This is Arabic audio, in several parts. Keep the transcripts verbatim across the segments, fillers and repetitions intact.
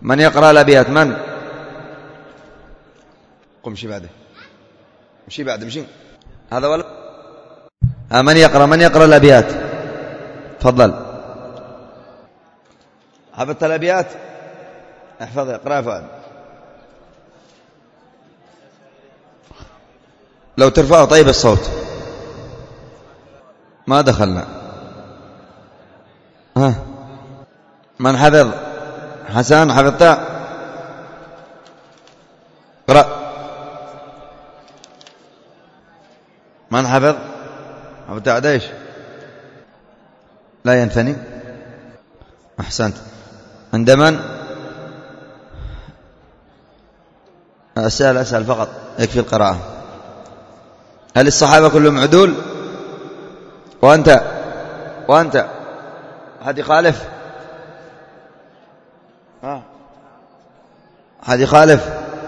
من يقرأ الأبيات؟ من؟ قم مشي بعده، مشي بعده، مشي هذا ولا آه من يقرأ من يقرأ الأبيات؟ تفضل. حفظت الأبيات؟ احفظ، اقرأ فؤاد. لو ترفعه طيب الصوت. ما دخلنا. ها من حفظ؟ حسن حفظت؟ اقرأ. من حفظ؟ حفظت عديش؟ لا ينثني. أحسنت. عند من؟ أسأل أسأل فقط يكفي القراءة. هل الصحابة كلهم عدول؟ وأنت وأنت أحد يخالف؟ ها أحد يخالف؟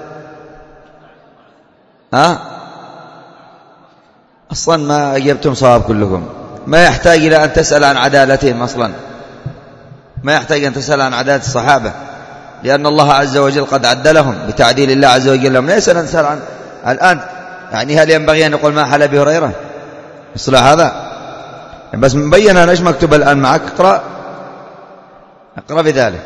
ها أصلا ما أجبتم صواب كلكم. ما يحتاج إلى أن تسأل عن عدالتهم أصلا، ما يحتاج أن تسأل عن عدالة الصحابة، لأن الله عز وجل قد عدلهم بتعديل الله عز وجل لهم. ليس نسأل عن الآن يعني هل ينبغي أن نقول ما حل أبي هريرة؟ اصلح هذا بس مبين أنا إيش مكتوب الآن معك. اقرأ اقرأ بذلك.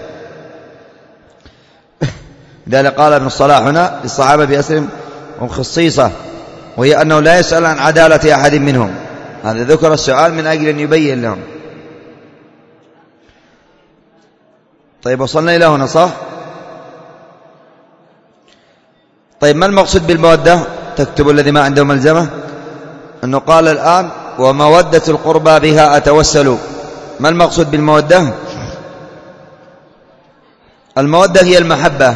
لذلك قال ابن الصلاح هنا للصحابة بأسرهم خصيصة، وهي أنه لا يسأل عن عدالة أحد منهم. هذا ذكر السؤال من أجل أن يبين لهم. طيب وصلنا إلى هنا صح؟ طيب ما المقصود بالمودة؟ تكتب الذي ما عنده ملزمة أنه قال الآن ومودة القربى بها أتوسل. ما المقصود بالمودة؟ المودة هي المحبة،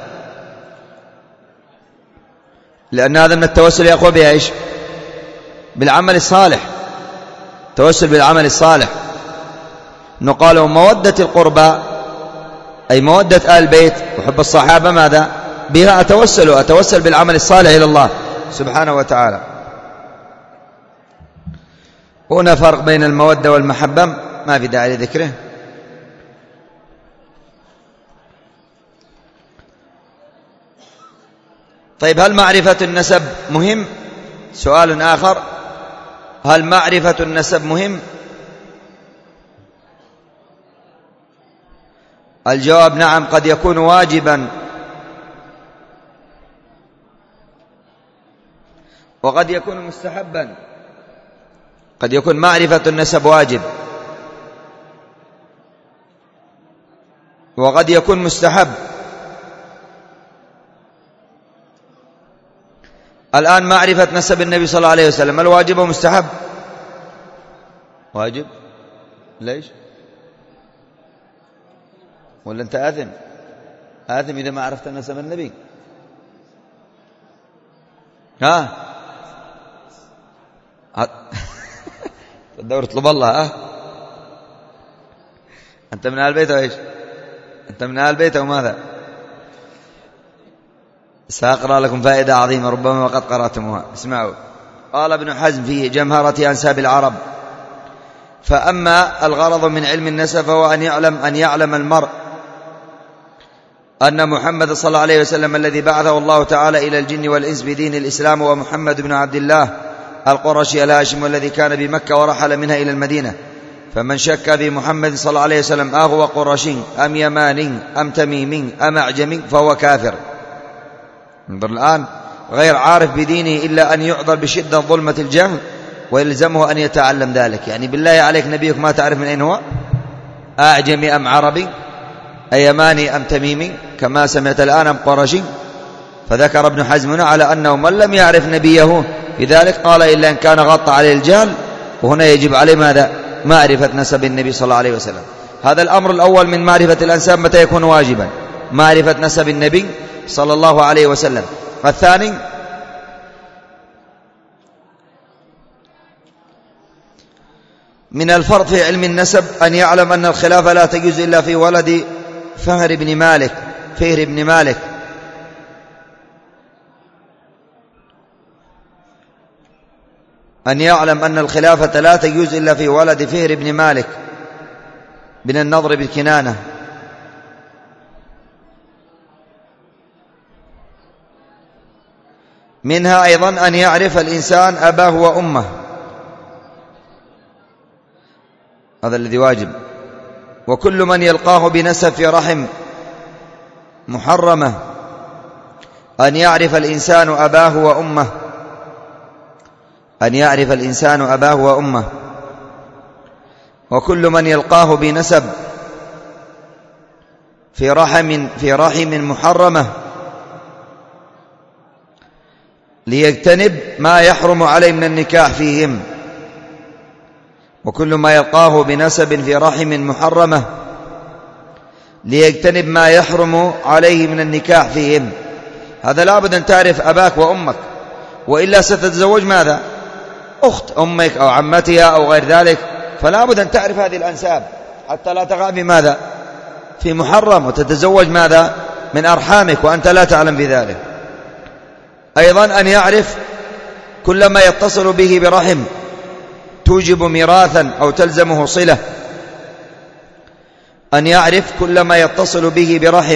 لأن هذا من التوسل يا أخوة بها إيش؟ بالعمل الصالح. توسل بالعمل الصالح. نقال ومودة القربى أي مودة آل البيت وحب الصحابة ماذا؟ بها أتوسل، أتوسل بالعمل الصالح إلى الله سبحانه وتعالى. هنا فرق بين المودة والمحبة ما في داعي لذكره. طيب هل معرفة النسب مهم؟ سؤال آخر، هل معرفة النسب مهم؟ الجواب نعم، قد يكون واجبا وقد يكون مستحبا. قد يكون معرفة النسب واجب وقد يكون مستحب. الآن معرفة نسب النبي صلى الله عليه وسلم الواجب ومستحب؟ واجب. ليش؟ ولا أنت آثم؟ آثم إذا ما عرفت نسب النبي. ها تدور اطلب الله. ها أنت من آل البيت أو إيش؟ أنت من آل البيت أو ماذا؟ سأقرأ لكم فائدة عظيمة ربما وقد قرأتموها. اسمعوا. قال ابن حزم في جمهرة أنساب العرب: فأما الغرض من علم النسب فهو أن يعلم أن يعلم المرء أن محمد صلى الله عليه وسلم الذي بعثه الله تعالى إلى الجن والإنس بدين الإسلام هو محمد بن عبد الله القرشي الهاشم الذي كان بمكة ورحل منها إلى المدينة. فمن شك في محمد صلى الله عليه وسلم أهو قرشي أم يماني أم تميمي أم أعجمي فهو كافر. انظر الآن، غير عارف بدينه إلا أن يعذر بشدة ظلمة الجهل ويلزمه أن يتعلم ذلك. يعني بالله عليك نبيك ما تعرف من أين هو؟ أعجمي أم عربي؟ أيماني أم تميمي كما سمعت الآن أم قرشي؟ فذكر ابن حزم على أنه من لم يعرف نبيه لذلك قال إلا أن كان غطى عليه الجهل، وهنا يجب عليه ماذا؟ معرفة نسب النبي صلى الله عليه وسلم. هذا الأمر الأول من معرفة الأنساب متى يكون واجبا؟ معرفة نسب النبي صلى الله عليه وسلم. الثاني من الفرض في علم النسب أن يعلم أن الخلافة لا تجوز إلا في ولد فهر بن مالك فهر بن مالك أن يعلم أن الخلافة لا تجوز إلا في ولد فهر بن مالك بن النضر بن كنانة. منها أيضا أن يعرف الإنسان أباه وأمه، هذا الذي واجب. وكل من يلقاه بنسب في رحم محرمة أن يعرف الإنسان أباه وأمه، أن يعرف الإنسان أباه وأمه. وكل من يلقاه بنسب في رحم في رحم محرمة ليجتنب ما يحرم عليه من النكاح فيهم. وكل ما يلقاه بنسب في رحم محرمة ليجتنب ما يحرم عليه من النكاح فيهم. هذا لابد أن تعرف أباك وأمك، وإلا ستتزوج ماذا؟ أخت أمك أو عمتها أو غير ذلك، فلا بد أن تعرف هذه الأنساب حتى لا تقع في ماذا؟ في محرم، وتتزوج ماذا؟ من أرحامك وأنت لا تعلم بذلك. أيضا أن يعرف كل ما يتصل به برحم توجب ميراثا أو تلزمه صلة، أن يعرف كل ما يتصل به برحم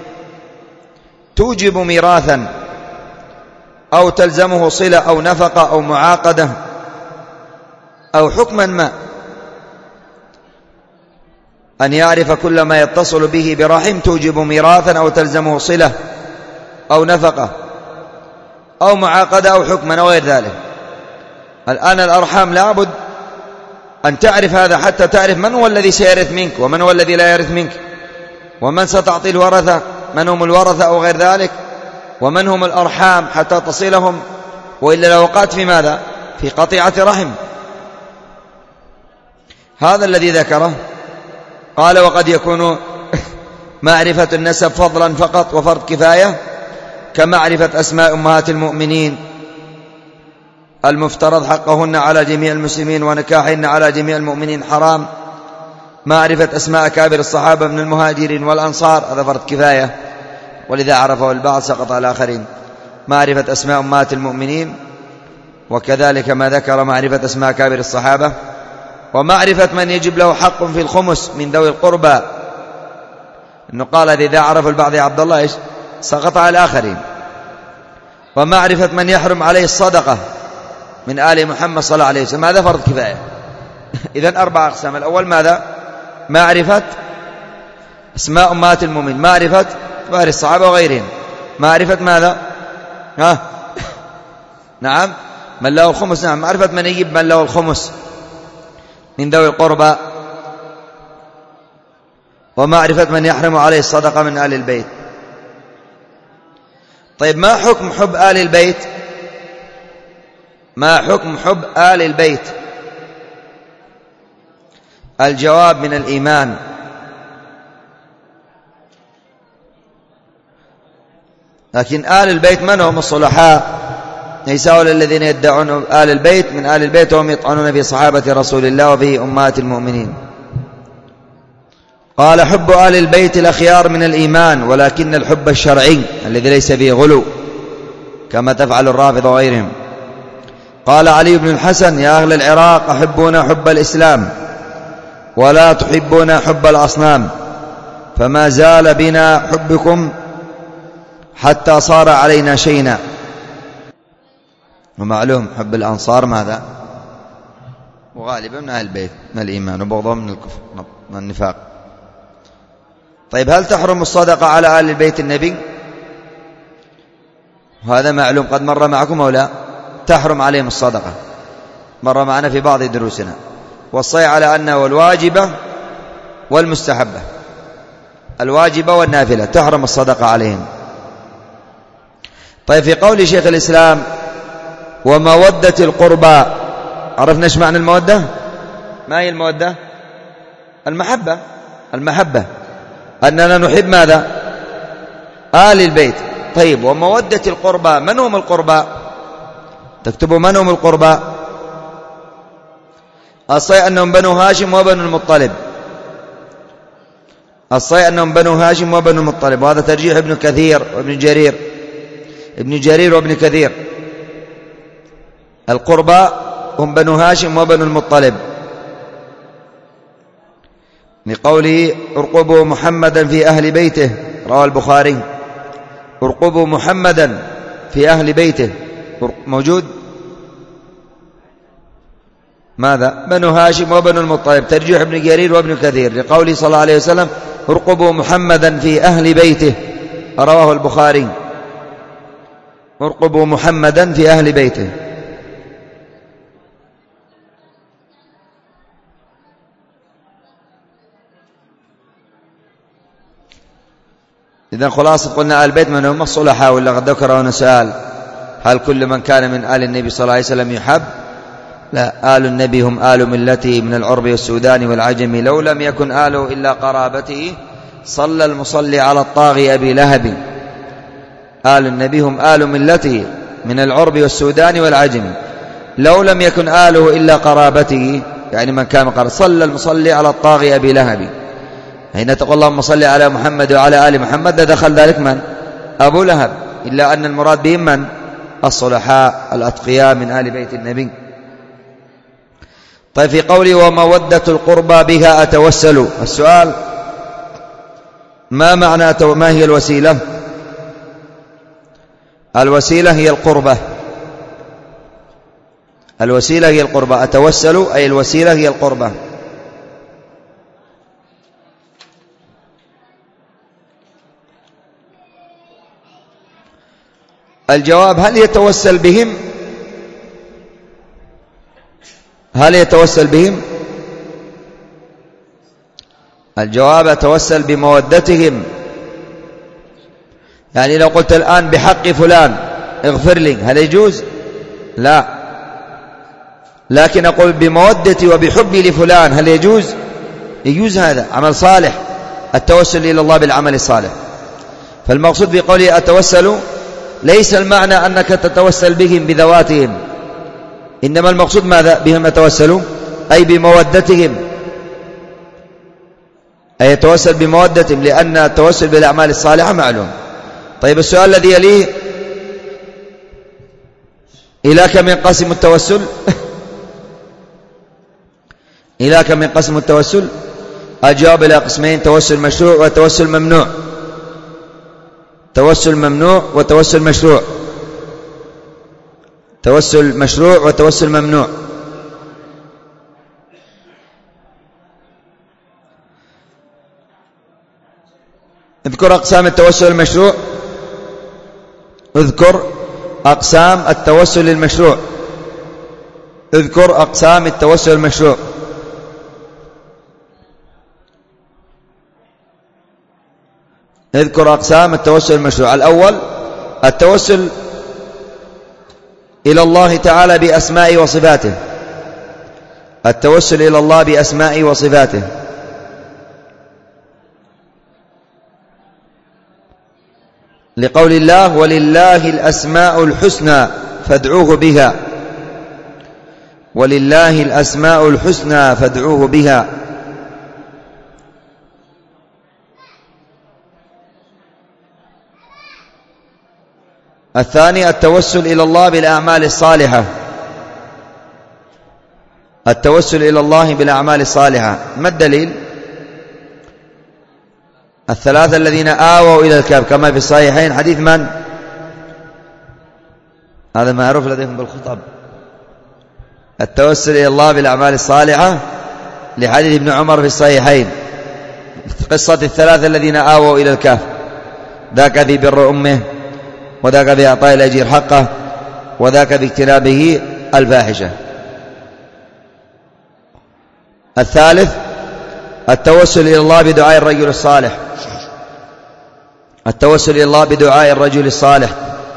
توجب ميراثا أو تلزمه صلة أو نفقة أو معاقدة أو حكما ما. أن يعرف كل ما يتصل به برحم توجب ميراثا أو تلزمه صلة أو نفقة أو معاقدة أو حكما أو غير ذلك. الآن الأرحام لابد أن تعرف هذا حتى تعرف من هو الذي سيرث منك ومن هو الذي لا يرث منك، ومن ستعطي الورثة، من هم الورثة أو غير ذلك، ومن هم الأرحام حتى تصلهم، وإلا لو وقعت في ماذا؟ في قطيعة رحم. هذا الذي ذكره. قال وقد يكون معرفة النسب فضلا فقط وفرض كفاية، كمعرفة أسماء أمهات المؤمنين المفترض حقهن على جميع المسلمين ونكاحهن على جميع المؤمنين حرام. معرفة أسماء أكابر الصحابة من المهاجرين والأنصار هذا فرض كفاية، ولذا عرفه البعض سقط على الآخرين. معرفة أسماء أمهات المؤمنين، وكذلك ما ذكر معرفة أسماء أكابر الصحابة. ومعرفة من يجب له حق في الخمس من ذوي القربى، إنه قال إذا عرف البعض يا عبد الله إيش سقط على الآخرين. ومعرفة من يحرم عليه الصدقة من آل محمد صلى الله عليه وسلم، هذا فرض كفاية. إذن أربع أقسام. الأول ماذا؟ معرفة أسماء أمهات المؤمنين، معرفة كبار الصحابة وغيرهم، معرفة ماذا؟ ها؟ نعم من له الخمس، نعم معرفة من يجب من له الخمس من ذوي القربى، ومعرفة من يحرم عليه الصدقة من آل البيت. طيب ما حكم حب آل البيت؟ ما حكم حب آل البيت؟ الجواب من الإيمان. لكن آل البيت من هم؟ الصلحاء، ليس هؤلاء الذين يدعون آل البيت من آل البيت وهم يطعنون في صحابة رسول الله وفي أمهات المؤمنين. قال حب آل البيت الأخيار من الإيمان، ولكن الحب الشرعي الذي ليس فيه غلو كما تفعل الرافضة وغيرهم. قال علي بن الحسن يا أهل العراق أحبون حب الإسلام ولا تحبون حب الأصنام، فما زال بنا حبكم حتى صار علينا شينا. ومعلوم حب الأنصار ماذا؟ وغالبا من أهل البيت من الإيمان، وبغضهم من الكفر من النفاق. طيب هل تحرم الصدقة على آل البيت النبي؟ وهذا معلوم قد مر معكم أو لا؟ تحرم عليهم الصدقة، مر معنا في بعض دروسنا. والصحيح على أنه الواجبة والمستحبة، الواجبة والنافلة تحرم الصدقة عليهم. طيب في قول شيخ الإسلام ومودة القربى، عرفنا ايش معنى المودة؟ ما هي المودة؟ المحبة. المحبة أننا نحب ماذا؟ آل البيت. طيب ومودة القربى، من هم القربى؟ تكتبوا من هم القربى. الصحيح أنهم بنو هاشم وبنو المطلب، الصحيح أنهم بنو هاشم وبنو المطلب، وهذا ترجيح ابن كثير وابن جرير، ابن جرير وابن كثير. القربى هم بنو هاشم وبنو المطلب، لقوله ارقبوا محمدا في أهل بيته، رواه البخاري ارقبوا محمدا في أهل بيته. موجود؟ ماذا؟ بنو هاشم وبنو المطلب، ترجيح ابن جرير وابن كثير لقوله صلى الله عليه وسلم ارقبوا محمدا في أهل بيته، رواه البخاري. ارقبوا محمدا في أهل بيته. إذن خلاصة قلنا آل البيت من هم الصلحاء، ولا قد ذكرنا سؤال هل كل من كان من آل النبي صلى الله عليه وسلم يحب؟ لا، آل النبي هم آل ملته من العرب والسودان والعجم، لو لم يكن آله إلا قرابته صلى المصلي على الطاغي أبي لهب. آل النبي هم آل ملته من العرب والسودان والعجم، لو لم يكن آله إلا قرابته، يعني من كان قرابته، صلى المصلي على الطاغي أبي لهب. حين تقول اللهم صل على محمد وعلى آل محمد دخل ذلك من؟ أبو لهب، إلا أن المراد بهم من؟ الصلحاء الأتقياء من آل بيت النبي. طيب في قوله ومودة القربى بها أتوسل، السؤال ما معنى ما هي الوسيلة؟ الوسيلة هي القربة، الوسيلة هي القربة، أتوسل أي الوسيلة هي القربة. الجواب هل يتوسل بهم؟ هل يتوسل بهم؟ الجواب أتوسل بمودتهم. يعني لو قلت الآن بحق فلان اغفر لي، هل يجوز؟ لا، لكن أقول بمودتي وبحبي لفلان، هل يجوز؟ يجوز، هذا عمل صالح، التوسل إلى الله بالعمل الصالح. فالمقصود بقوله أتوسل ليس المعنى أنك تتوسل بهم بذواتهم، إنما المقصود ماذا؟ بهم أتوسلوا أي بمودتهم، أي يتوسل بمودتهم، لأن التوسل بالأعمال الصالحة معلوم. طيب السؤال الذي يليه إلى كم ينقسم التوسل؟ إلى كم ينقسم التوسل؟ الجواب إلى قسمين: توسل مشروع وتوسل ممنوع. توسل ممنوع وتوسل مشروع. توسل مشروع وتوسل ممنوع. اذكر أقسام التوسل المشروع. اذكر أقسام التوسل المشروع. اذكر أقسام التوسل المشروع. اذكر أقسام التوسل المشروع. الأول التوسل إلى الله تعالى بأسمائه وصفاته. التوسل إلى الله بأسمائه وصفاته. لقول الله: ولله الأسماء الحسنى فادعوه بها. ولله الأسماء الحسنى فادعوه بها. الثاني التوسل إلى الله بالأعمال الصالحة. التوسل إلى الله بالأعمال الصالحة. ما الدليل؟ الثلاثة الذين آووا إلى الكهف كما في الصحيحين. حديث من؟ هذا معروف لديكم بالخطب. التوسل إلى الله بالأعمال الصالحة لحديث ابن عمر في الصحيحين، قصة الثلاثة الذين آووا إلى الكهف، ذاك في بر أمه، وذاك في إعطاء الأجير حقه، وذاك في اجتنابه الفاحشة. الثالث التوسل إلى الله بدعاء الرجل الصالح. التوسل إلى الله بدعاء الرجل الصالح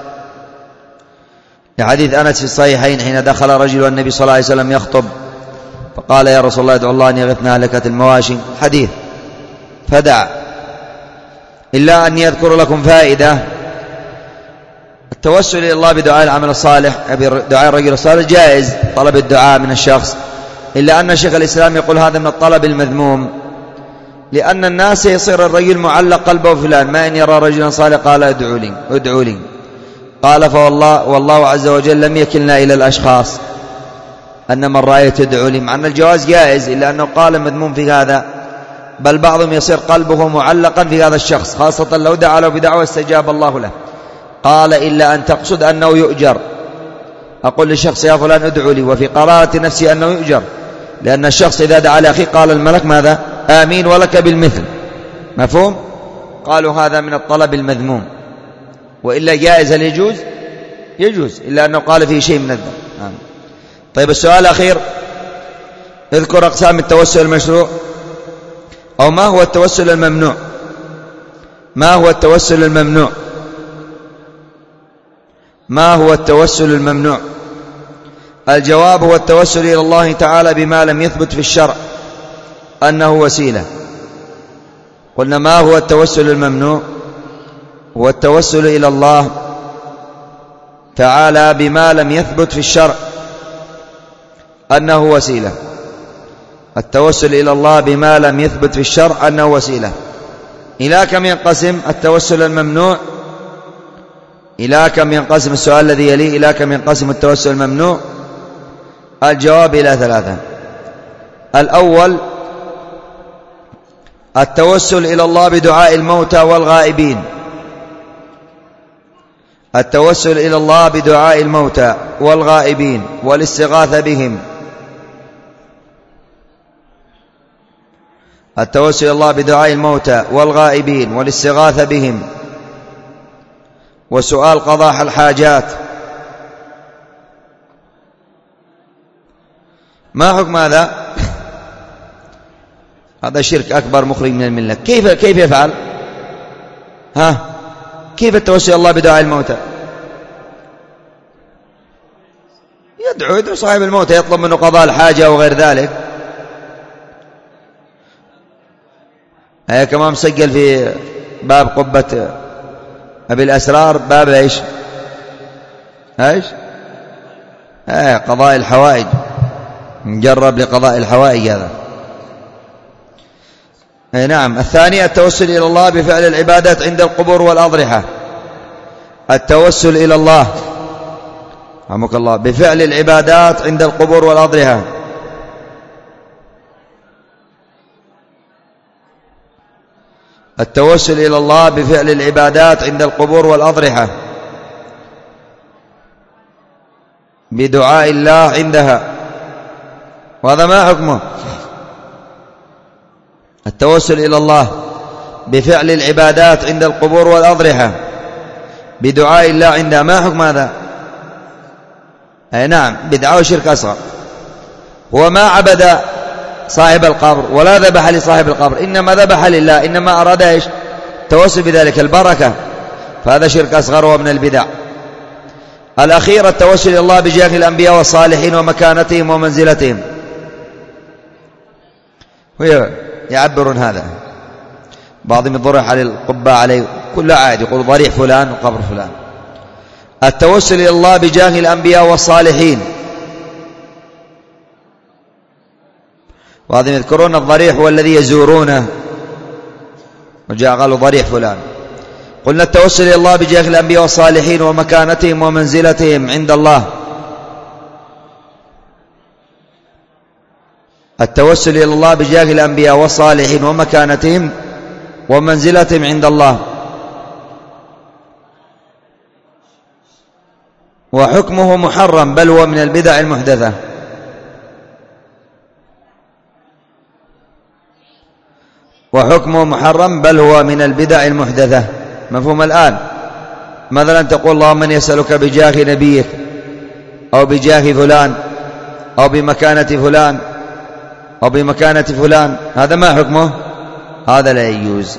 لحديث أنس في الصحيحين حين دخل رجل والنبي صلى الله عليه وسلم يخطب فقال: يا رسول الله ادعو الله أن يغثنا هلكة المواشي. حديث. فدعا. إلا أن يذكر لكم فائدة: التوسل إلى الله بدعاء العمل الصالح، بدعاء الرجل الصالح جائز، طلب الدعاء من الشخص، إلا أن شيخ الإسلام يقول هذا من الطلب المذموم، لأن الناس يصير الرجل معلق قلبه فلان، ما إن يرى رجلا صالح قال ادعوا لي ادعوا لي، قال فوالله والله عز وجل لم يكلنا إلى الأشخاص أن من رأيت ادعوا لي، مع أن الجواز جائز، إلا أنه قال مذموم في هذا، بل بعضهم يصير قلبه معلقا في هذا الشخص، خاصة لو دعا له بدعوة استجاب الله له. قال: إلا أن تقصد أنه يؤجر، أقول للشخص يا فلان ادعو لي، وفي قرارة نفسي أنه يؤجر، لأن الشخص إذا دعا لأخيه قال الملك ماذا؟ آمين ولك بالمثل. مفهوم؟ قالوا هذا من الطلب المذموم، وإلا جائز هل يجوز؟ يجوز، إلا أنه قال فيه شيء من الذنب. آمين. طيب السؤال الأخير، اذكر أقسام التوسل المشروع، أو ما هو التوسل الممنوع؟ ما هو التوسل الممنوع؟ ما هو التوسل الممنوع؟ الجواب هو التوسل إلى الله تعالى بما لم يثبت في الشرع أنه وسيلة. قلنا ما هو التوسل الممنوع؟ هو التوسل إلى الله تعالى بما لم يثبت في الشرع أنه وسيلة. التوسل إلى الله بما لم يثبت في الشرع أنه وسيلة. إلى كم ينقسم التوسل الممنوع؟ إلى كم ينقسم السؤال الذي يليه، إلى كم ينقسم التوسل الممنوع؟ الجواب إلى ثلاثة. الأول التوسل إلى الله بدعاء الموتى والغائبين. التوسل إلى الله بدعاء الموتى والغائبين والاستغاثة بهم. التوسل إلى الله بدعاء الموتى والغائبين والاستغاثة بهم وسؤال قضاء الحاجات. ما حكم هذا؟ هذا شرك أكبر مخرج من الملة. كيف كيف يفعل؟ ها كيف التوسل إلى الله بدعاء الموتى؟ يدعو يدعو صاحب الموتى، يطلب منه قضاء الحاجة أو غير ذلك. هي كما مسجل في باب قبة أبي الأسرار، باب إيش؟ إيش؟ آه قضاء الحوائج، نجرب لقضاء الحوائج هذا. أي نعم. الثاني التوسل إلى الله بفعل العبادات عند القبور والأضرحة. التوسل إلى الله رحمك الله بفعل العبادات عند القبور والأضرحة. التوسل إلى الله بفعل العبادات عند القبور والأضرحة بدعاء الله عندها، وهذا ما حكمه؟ التوسل إلى الله بفعل العبادات عند القبور والأضرحة بدعاء الله عندها، ما حكم هذا؟ أي نعم، بدعة وشرك أصغر. هو ما عبد صاحب القبر ولا ذبح لصاحب القبر، إنما ذبح لله، إنما أراد إيش؟ التوسل بذلك البركة، فهذا شرك أصغر ومن البدع. الأخير التوسل إلى الله بجاه الأنبياء والصالحين ومكانتهم ومنزلتهم. يعبرون هذا، بعضهم يضرح على القباء عليه كل عادي، يقول ضريح فلان وقبر فلان. التوسل إلى الله بجاه الأنبياء والصالحين، بعضهم يذكرون الضريح هو الذي يزورونه، وجاء قالوا ضريح فلان. قلنا التوسل إلى الله بجاه الأنبياء والصالحين ومكانتهم ومنزلتهم عند الله. التوسل إلى الله بجاه الأنبياء والصالحين ومكانتهم ومنزلتهم عند الله. وحكمه محرم، بل هو من البدع المحدثة. وحكمه محرم بل هو من البدع المحدثة. مفهوم الآن؟ مثلا تقول اللهم من يسألك بجاه نبيك أو بجاه فلان أو بمكانة فلان أو بمكانة فلان، هذا ما حكمه؟ هذا لا يجوز.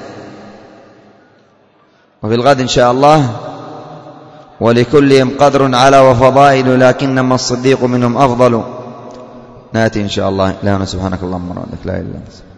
وفي الغد إن شاء الله ولكلهم قدر على وفضائل، لكنما الصديق منهم أفضل. نأتي إن شاء الله. إلهنا سبحانك اللهم وبحمدك لا إله إلا أنت.